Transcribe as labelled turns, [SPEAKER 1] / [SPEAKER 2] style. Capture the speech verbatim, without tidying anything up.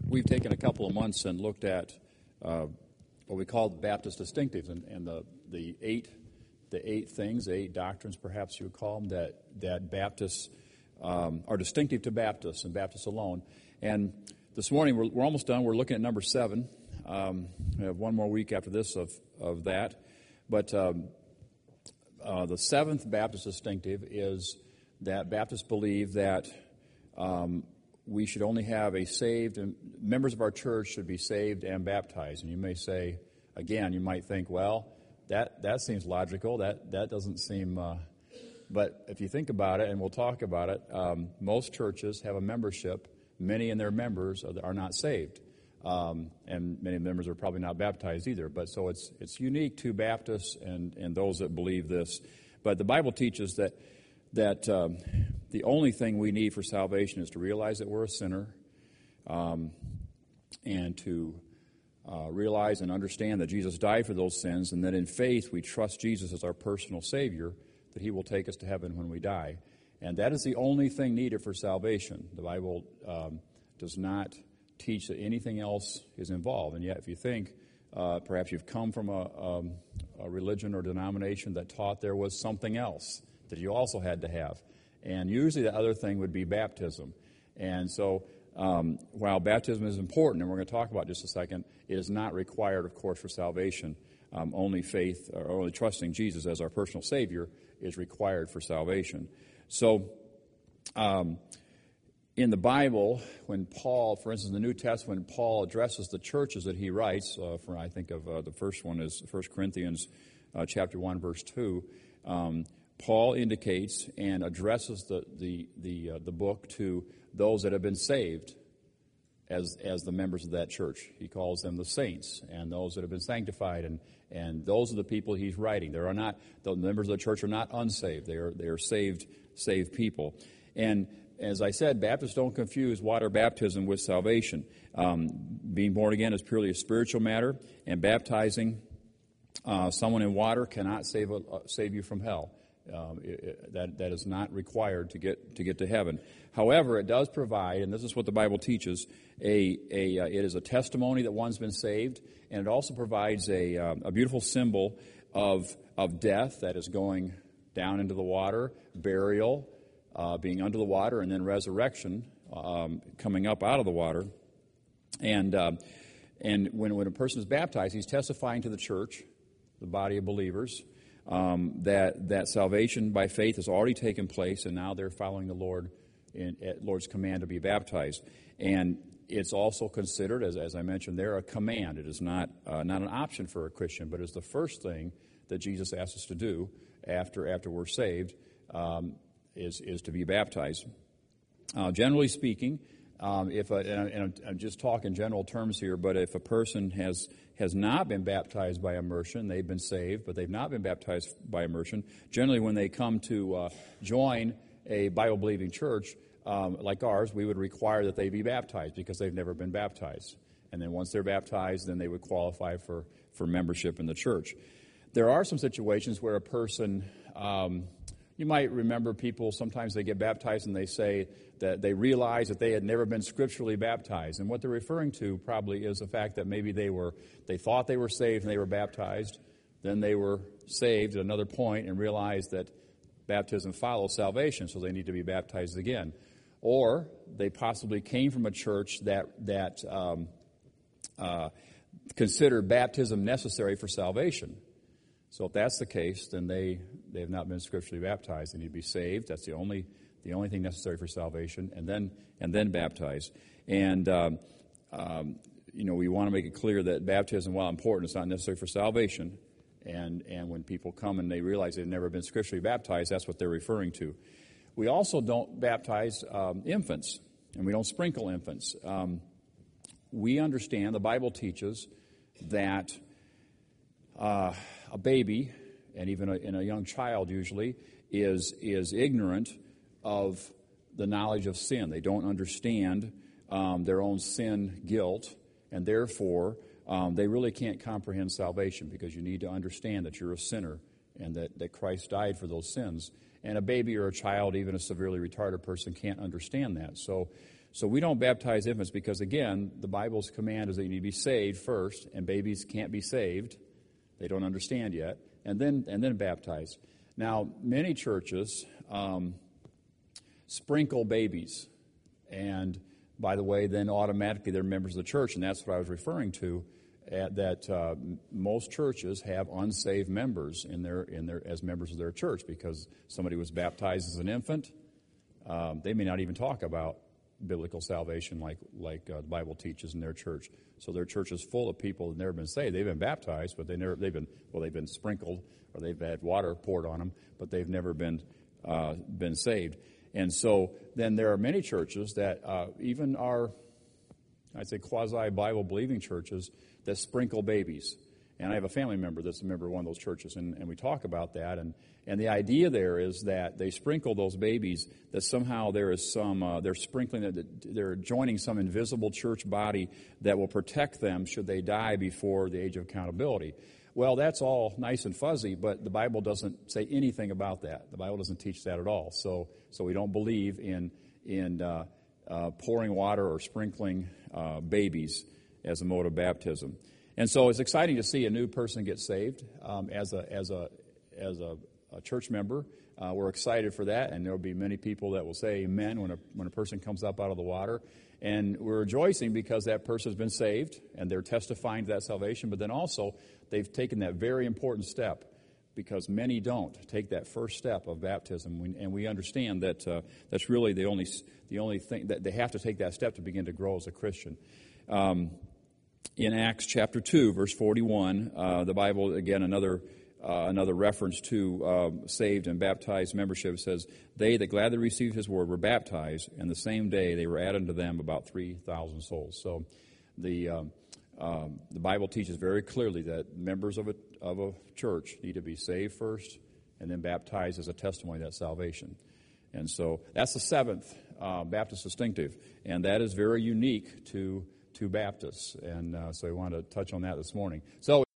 [SPEAKER 1] we've taken a couple of months and looked at uh, what we call the Baptist distinctives and, and the, the eight the eight things, the eight doctrines, perhaps you would call them, that, that Baptists um, are distinctive to Baptists and Baptists alone. And this morning, we're, we're almost done. We're looking at number seven. Um, we have one more week after this of, of that. But um, uh, the seventh Baptist distinctive is that Baptists believe that um, we should only have a saved, and members of our church should be saved and baptized. And you may say, again, you might think, well, that, that seems logical. That, that doesn't seem... Uh, but if you think about it, and we'll talk about it, um, most churches have a membership. Many in their members are, are not saved. Um, and many members are probably not baptized either. But so it's it's unique to Baptists and, and those that believe this. But the Bible teaches that that um, the only thing we need for salvation is to realize that we're a sinner, um, and to uh, realize and understand that Jesus died for those sins, and that in faith we trust Jesus as our personal Savior, that He will take us to heaven when we die. And that is the only thing needed for salvation. The Bible um, does not teach that anything else is involved. And yet, if you think, uh, perhaps you've come from a, um, a religion or denomination that taught there was something else that you also had to have. And usually the other thing would be baptism. And so um, while baptism is important, and we're going to talk about it in just a second, it is not required, of course, for salvation. Um, only faith, or only trusting Jesus as our personal Savior is required for salvation. So, um, in the Bible, when Paul, for instance, in the New Testament, when Paul addresses the churches that he writes, uh, for I think of uh, the first one is First Corinthians uh, chapter one, verse two, um, Paul indicates and addresses the the the, uh, the book to those that have been saved as as the members of that church. He calls them the saints, and those that have been sanctified, and and those are the people he's writing. There are not the members of the church are not unsaved. They are they are saved saved people. And as I said, Baptists don't confuse water baptism with salvation. Um, being born again is purely a spiritual matter, and baptizing uh, someone in water cannot save a, uh, save you from hell. Um, it, it, that that is not required to get to get to heaven. However, it does provide, and this is what the Bible teaches, a a uh, it is a testimony that one's been saved, and it also provides a um, a beautiful symbol of of death that is going down into the water, burial, uh, being under the water, and then resurrection, um, coming up out of the water. And uh, and when when a person is baptized, he's testifying to the church, the body of believers, Um, that that salvation by faith has already taken place, and now they're following the Lord in, at Lord's command to be baptized. And it's also considered, as as I mentioned, there a command. It is not uh, not an option for a Christian, but it's the first thing that Jesus asks us to do after after we're saved, um, is is to be baptized. Uh, generally speaking, um, if a, and, and I'm just talking general terms here, but if a person has has not been baptized by immersion, they've been saved, but they've not been baptized by immersion. Generally, when they come to uh, join a Bible-believing church um, like ours, we would require that they be baptized because they've never been baptized. And then once they're baptized, then they would qualify for, for membership in the church. There are some situations where a person, um, you might remember people, sometimes they get baptized and they say that they realize that they had never been scripturally baptized. And what they're referring to probably is the fact that maybe they were, they thought they were saved and they were baptized. Then they were saved at another point and realized that baptism follows salvation, so they need to be baptized again. Or they possibly came from a church that, that um, uh, considered baptism necessary for salvation. So if that's the case, then they, they have not been scripturally baptized. They need to be saved. That's the only the only thing necessary for salvation, and then and then baptized. And um, um, you know, we want to make it clear that baptism, while important, is not necessary for salvation. And and when people come and they realize they've never been scripturally baptized, that's what they're referring to. We also don't baptize um, infants, and we don't sprinkle infants. Um, we understand the Bible teaches that uh, a baby, and even a, and a young child usually, is is ignorant of the knowledge of sin. They don't understand um, their own sin guilt, and therefore um, they really can't comprehend salvation, because you need to understand that you're a sinner and that, that Christ died for those sins. And a baby or a child, even a severely retarded person, can't understand that. So So we don't baptize infants because, again, the Bible's command is that you need to be saved first, and babies can't be saved. They don't understand yet, and then and then baptized. Now, many churches um, sprinkle babies, and by the way, then automatically they're members of the church, and that's what I was referring to. At that uh, most churches have unsaved members in their in their as members of their church because somebody was baptized as an infant. Um, they may not even talk about biblical salvation like like uh, the Bible teaches in their church. So their church is full of people who've never been saved. They've been baptized, but they never they've been well they've been sprinkled or they've had water poured on them, but they've never been uh, been saved. And so then there are many churches that uh, even are, I'd say, quasi-Bible believing churches that sprinkle babies. And I have a family member that's a member of one of those churches, and, and we talk about that. And, and the idea there is that they sprinkle those babies, that somehow there is some, uh, they're sprinkling, that they're joining some invisible church body that will protect them should they die before the age of accountability. Well, that's all nice and fuzzy, but the Bible doesn't say anything about that. The Bible doesn't teach that at all. So, so we don't believe in in uh, uh, pouring water or sprinkling uh, babies as a mode of baptism. And so it's exciting to see a new person get saved um, as a as a as a, a church member. Uh, we're excited for that, and there will be many people that will say amen when a when a person comes up out of the water. And we're rejoicing because that person has been saved, and they're testifying to that salvation. But then also, they've taken that very important step, because many don't take that first step of baptism, and we understand that uh, that's really the only the only thing that they have to take that step to begin to grow as a Christian. Um, in Acts chapter two, verse forty-one, uh, the Bible, again, another uh, another reference to uh, saved and baptized membership, says, "They that gladly received his word were baptized, and the same day they were added to them about three thousand souls." So the um, um, the Bible teaches very clearly that members of a of a church need to be saved first and then baptized as a testimony of that salvation. And so that's the seventh uh, Baptist distinctive, and that is very unique to to Baptists. And uh, so I wanted to touch on that this morning. So